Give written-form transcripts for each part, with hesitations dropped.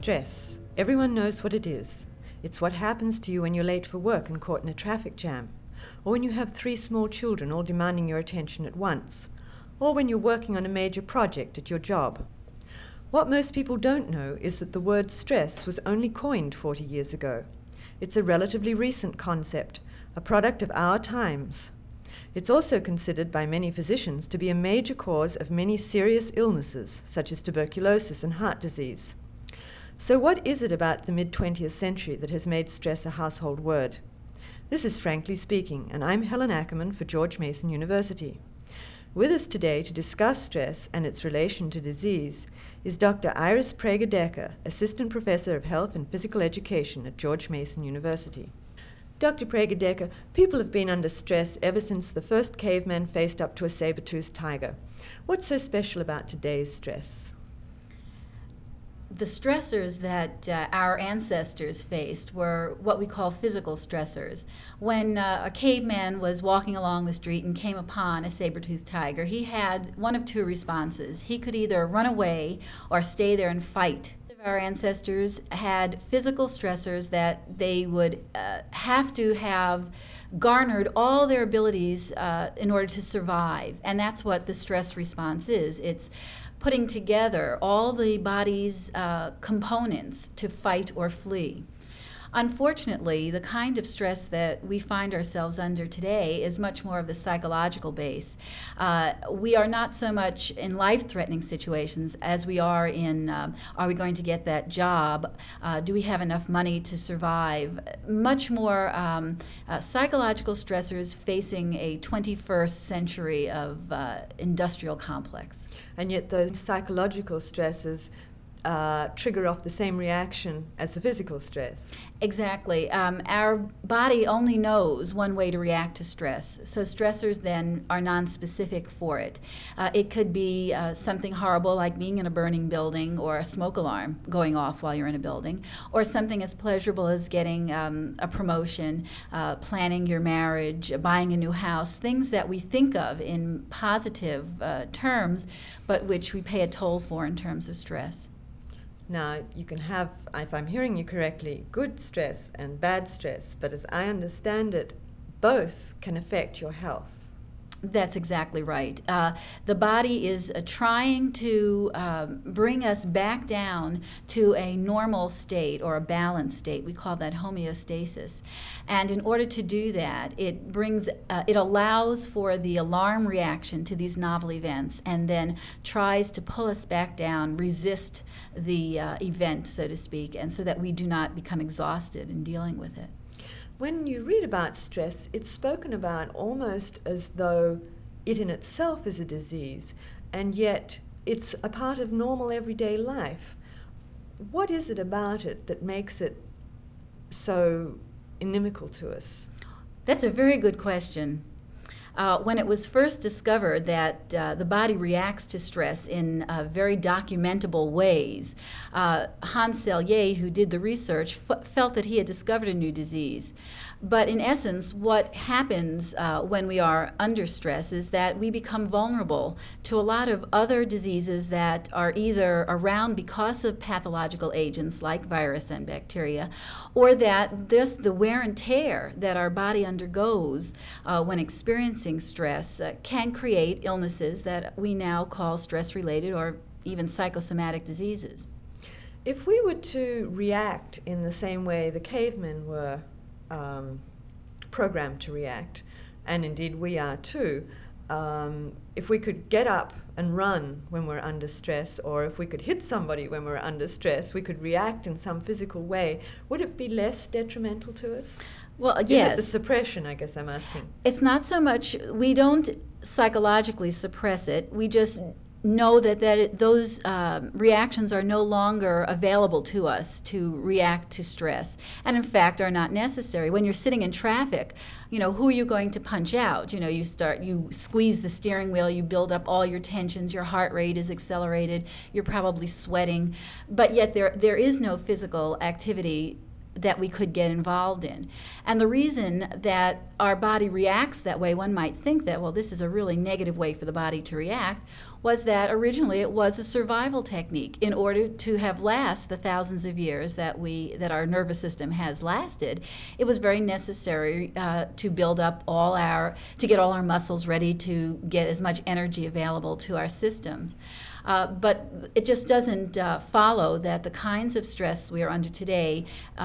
Stress. Everyone knows what it is. It's what happens to you when you're late for work and caught in a traffic jam, or when you have 3 small children all demanding your attention at once, or when you're working on a major project at your job. What most people don't know is that the word stress was only coined 40 years ago. It's a relatively recent concept, a product of our times. It's also considered by many physicians to be a major cause of many serious illnesses, such as tuberculosis and heart disease. So what is it about the mid-20th century that has made stress a household word? This is Frankly Speaking, and I'm Helen Ackerman for George Mason University. With us today to discuss stress and its relation to disease is Dr. Iris Prager-Decker, Assistant Professor of Health and Physical Education at George Mason University. Dr. Prager-Decker, people have been under stress ever since the first caveman faced up to a saber-toothed tiger. What's so special about today's stress? The stressors that our ancestors faced were what we call physical stressors. When a caveman was walking along the street and came upon a saber-toothed tiger, he had one of 2 responses. He could either run away or stay there and fight. Our ancestors had physical stressors that they would have to have garnered all their abilities in order to survive, and that's what the stress response is. It's putting together all the body's components to fight or flee. Unfortunately, the kind of stress that we find ourselves under today is much more of the psychological base. We are not so much in life-threatening situations as we are in, are we going to get that job? Do we have enough money to survive? Much more psychological stressors facing a 21st century of industrial complex. And yet those psychological stresses trigger off the same reaction as the physical stress. Exactly. Our body only knows one way to react to stress, so stressors then are nonspecific for it. It could be something horrible like being in a burning building or a smoke alarm going off while you're in a building, or something as pleasurable as getting a promotion, planning your marriage, buying a new house, things that we think of in positive terms, but which we pay a toll for in terms of stress. Now, you can have, if I'm hearing you correctly, good stress and bad stress, but as I understand it, both can affect your health. That's exactly right. The body is trying to bring us back down to a normal state or a balanced state. We call that homeostasis. And in order to do that, it allows for the alarm reaction to these novel events and then tries to pull us back down, resist the event, so to speak, and so that we do not become exhausted in dealing with it. When you read about stress, it's spoken about almost as though it in itself is a disease, and yet it's a part of normal everyday life. What is it about it that makes it so inimical to us? That's a very good question. When it was first discovered that the body reacts to stress in very documentable ways, Hans Selye, who did the research, felt that he had discovered a new disease. But in essence, what happens when we are under stress is that we become vulnerable to a lot of other diseases that are either around because of pathological agents like virus and bacteria, or that the wear and tear that our body undergoes when experiencing stress can create illnesses that we now call stress-related or even psychosomatic diseases. If we were to react in the same way the cavemen were programmed to react, and indeed we are too, if we could get up and run when we're under stress, or if we could hit somebody when we're under stress, we could react in some physical way, would it be less detrimental to us? Well, yes. Is it the suppression, I guess I'm asking? It's not so much, we don't psychologically suppress it, we just know that those reactions are no longer available to us to react to stress, and in fact are not necessary. When you're sitting in traffic, who are you going to punch out? You squeeze the steering wheel, you build up all your tensions, your heart rate is accelerated, you're probably sweating, but yet there is no physical activity that we could get involved in. And the reason that our body reacts that way, one might think that, well, this is a really negative way for the body to react. was that originally it was a survival technique. In order to have last the thousands of years that our nervous system has lasted, it was very necessary to build up to get all our muscles ready to get as much energy available to our systems. But it just doesn't follow that the kinds of stress we are under today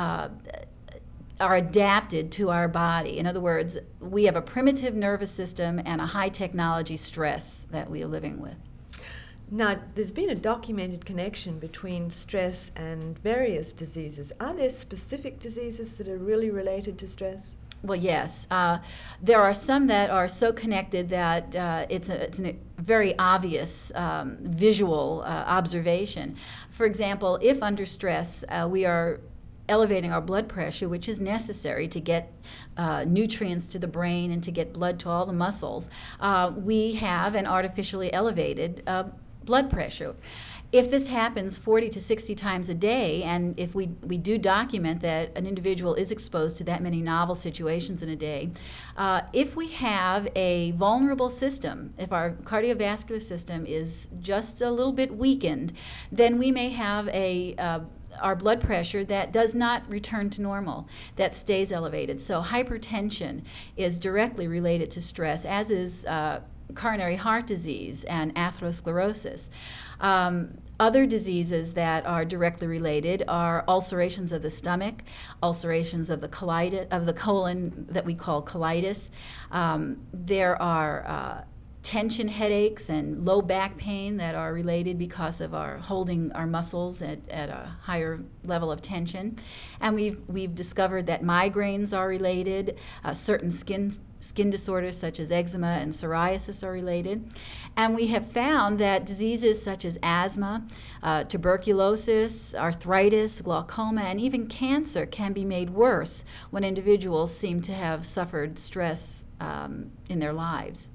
are adapted to our body. In other words, we have a primitive nervous system and a high technology stress that we are living with. Now, there's been a documented connection between stress and various diseases. Are there specific diseases that are really related to stress? Well, yes. There are some that are so connected that it's a very obvious visual observation. For example, if under stress we are elevating our blood pressure, which is necessary to get nutrients to the brain and to get blood to all the muscles, we have an artificially elevated blood pressure. If this happens 40 to 60 times a day, and if we do document that an individual is exposed to that many novel situations in a day, if we have a vulnerable system, if our cardiovascular system is just a little bit weakened, then we may have our blood pressure that does not return to normal, that stays elevated. So hypertension is directly related to stress, as is coronary heart disease and atherosclerosis. Other diseases that are directly related are ulcerations of the stomach, ulcerations of the colon that we call colitis. There are tension headaches and low back pain that are related because of our holding our muscles at a higher level of tension. And we've discovered that migraines are related, certain skin disorders such as eczema and psoriasis are related. And we have found that diseases such as asthma, tuberculosis, arthritis, glaucoma, and even cancer can be made worse when individuals seem to have suffered stress in their lives.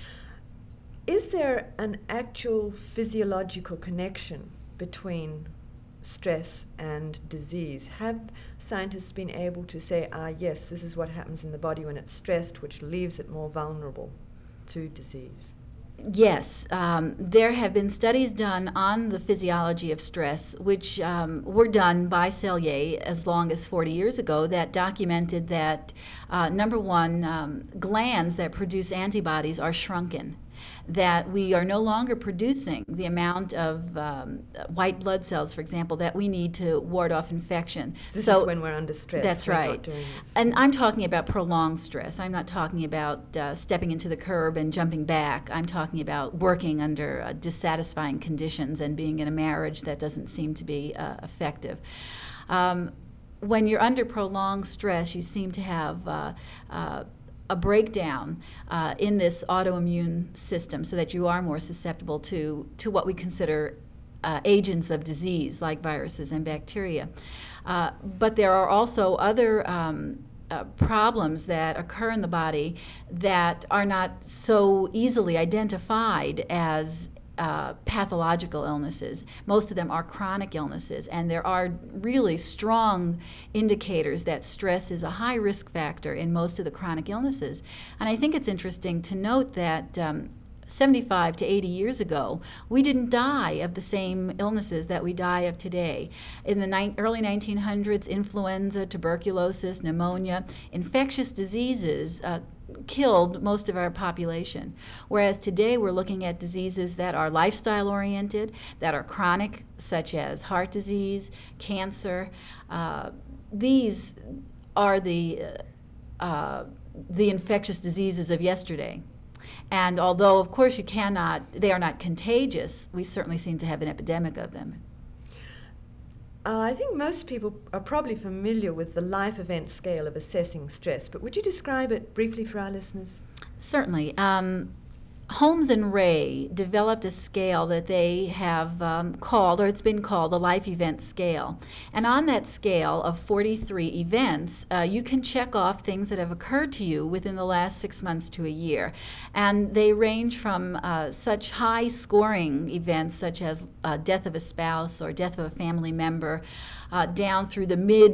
Is there an actual physiological connection between stress and disease? Have scientists been able to say, yes, this is what happens in the body when it's stressed, which leaves it more vulnerable to disease? Yes, there have been studies done on the physiology of stress, which were done by Cellier as long as 40 years ago, that documented that, number one, glands that produce antibodies are shrunken, that we are no longer producing the amount of white blood cells, for example, that we need to ward off infection. This is when we're under stress. That's we're right. Not doing this. And I'm talking about prolonged stress. I'm not talking about stepping into the curb and jumping back. I'm talking about working under dissatisfying conditions and being in a marriage that doesn't seem to be effective. When you're under prolonged stress, you seem to have a breakdown in this autoimmune system so that you are more susceptible to what we consider agents of disease like viruses and bacteria. But there are also other problems that occur in the body that are not so easily identified as pathological illnesses. Most of them are chronic illnesses, and there are really strong indicators that stress is a high risk factor in most of the chronic illnesses. And I think it's interesting to note that 75 to 80 years ago, we didn't die of the same illnesses that we die of today. In the early 1900s, influenza, tuberculosis, pneumonia, infectious diseases killed most of our population. Whereas today we're looking at diseases that are lifestyle oriented, that are chronic, such as heart disease, cancer. These are the infectious diseases of yesterday. And although, of course, they are not contagious, we certainly seem to have an epidemic of them. I think most people are probably familiar with the life event scale of assessing stress, but would you describe it briefly for our listeners? Certainly. Holmes and Ray developed a scale that they have called, or it's been called, the life event scale. And on that scale of 43 events, you can check off things that have occurred to you within the last 6 months to a year. And they range from such high scoring events such as death of a spouse or death of a family member, down through the mid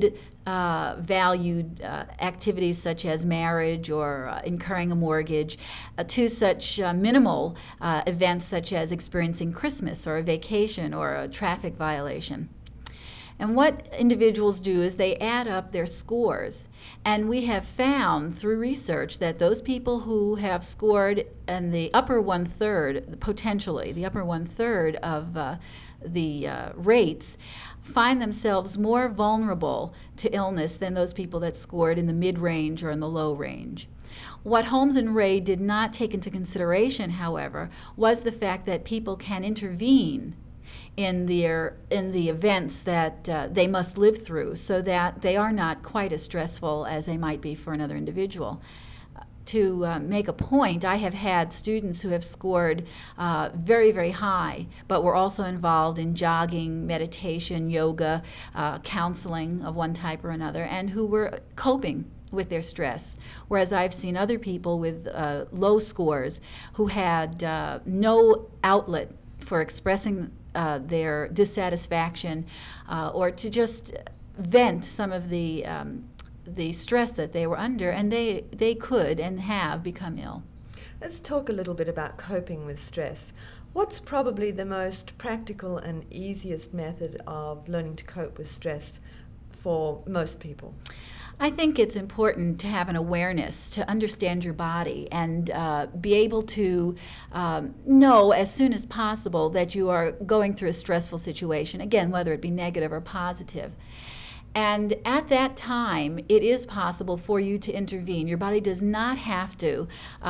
valued activities such as marriage or incurring a mortgage to such minimal events such as experiencing Christmas or a vacation or a traffic violation. And what individuals do is they add up their scores. And we have found through research that those people who have scored in the upper one-third, potentially the upper one-third of the rates, find themselves more vulnerable to illness than those people that scored in the mid-range or in the low range. What Holmes and Ray did not take into consideration, however, was the fact that people can intervene in the events that they must live through so that they are not quite as stressful as they might be for another individual. To make a point, I have had students who have scored very, very high, but were also involved in jogging, meditation, yoga, counseling of one type or another, and who were coping with their stress. Whereas I've seen other people with low scores who had no outlet for expressing their dissatisfaction or to just vent some of the stress that they were under, and they could and have become ill. Let's talk a little bit about coping with stress. What's probably the most practical and easiest method of learning to cope with stress for most people? I think it's important to have an awareness, to understand your body, and be able to know as soon as possible that you are going through a stressful situation, again, whether it be negative or positive. And at that time, it is possible for you to intervene. Your body does not have to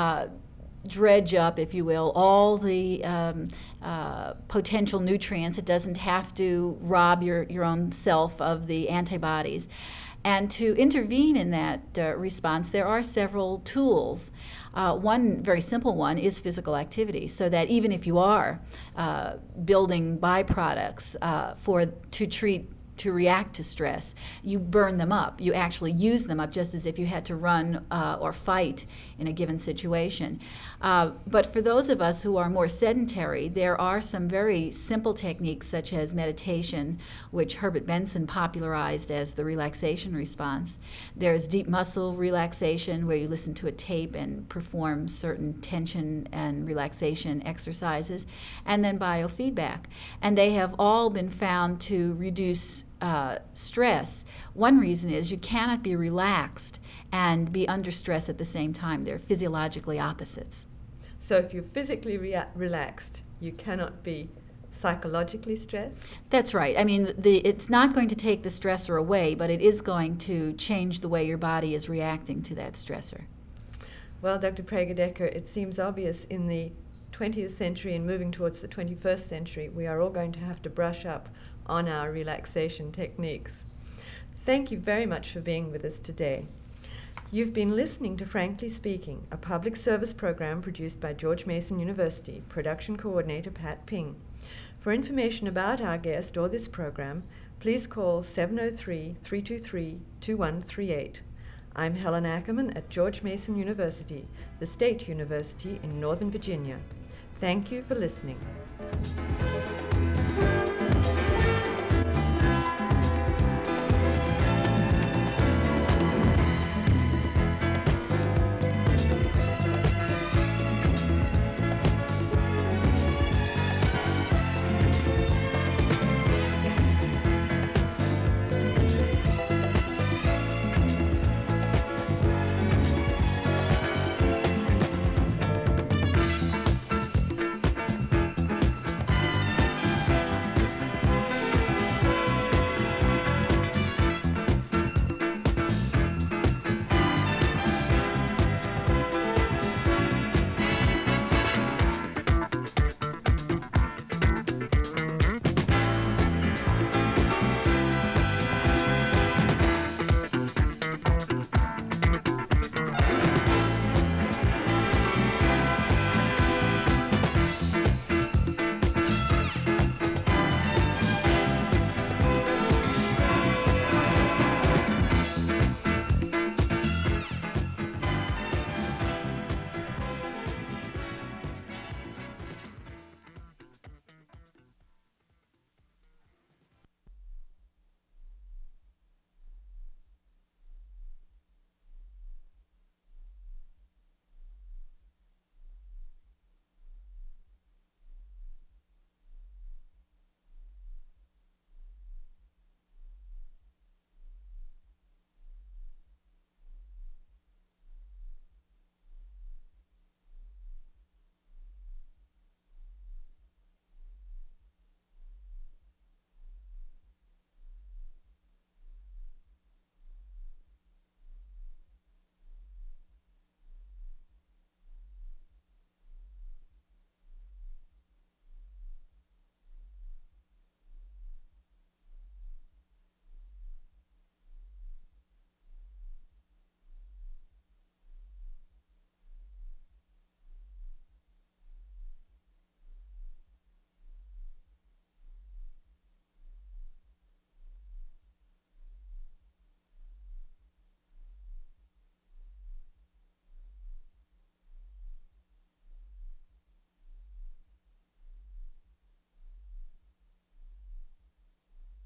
dredge up, if you will, all the potential nutrients. It doesn't have to rob your own self of the antibodies. And to intervene in that response, there are several tools. One very simple one is physical activity, so that even if you are building byproducts to react to stress, you burn them up. You actually use them up just as if you had to run or fight in a given situation. But for those of us who are more sedentary, there are some very simple techniques such as meditation, which Herbert Benson popularized as the relaxation response. There's deep muscle relaxation, where you listen to a tape and perform certain tension and relaxation exercises, and then biofeedback. And they have all been found to reduce stress. One reason is you cannot be relaxed and be under stress at the same time. They're physiologically opposites. So if you're physically relaxed, you cannot be psychologically stressed? That's right. I mean, it's not going to take the stressor away, but it is going to change the way your body is reacting to that stressor. Well, Dr. Prager-Decker, it seems obvious in the 20th century and moving towards the 21st century, we are all going to have to brush up on our relaxation techniques. Thank you very much for being with us today. You've been listening to Frankly Speaking, a public service program produced by George Mason University, production coordinator Pat Ping. For information about our guest or this program, please call 703-323-2138. I'm Helen Ackerman at George Mason University, the state university in Northern Virginia. Thank you for listening.